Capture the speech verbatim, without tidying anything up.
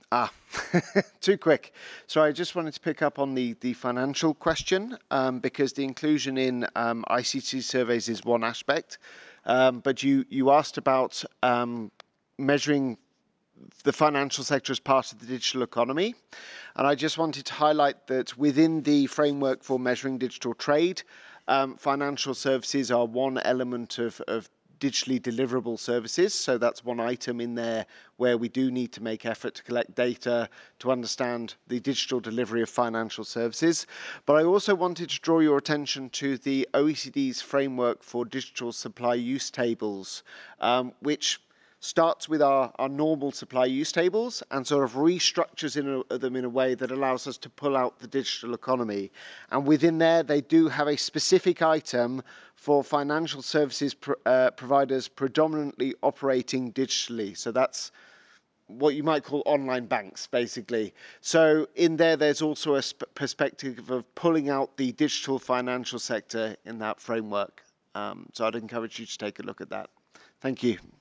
Ah, too quick. So I just wanted to pick up on the, the financial question um, because the inclusion in um, I C T surveys is one aspect, um, but you, you asked about um, measuring the financial sector as part of the digital economy. And I just wanted to highlight that within the framework for measuring digital trade, um, financial services are one element of, of digitally deliverable services. So that's one item in there where we do need to make effort to collect data to understand the digital delivery of financial services. But I also wanted to draw your attention to the O E C D's framework for digital supply use tables, um, which starts with our, our normal supply use tables and sort of restructures in a, them in a way that allows us to pull out the digital economy. And within there, they do have a specific item for financial services pr uh, providers predominantly operating digitally. So that's what you might call online banks, basically. So in there, there's also a perspective of pulling out the digital financial sector in that framework. Um, so I'd encourage you to take a look at that. Thank you.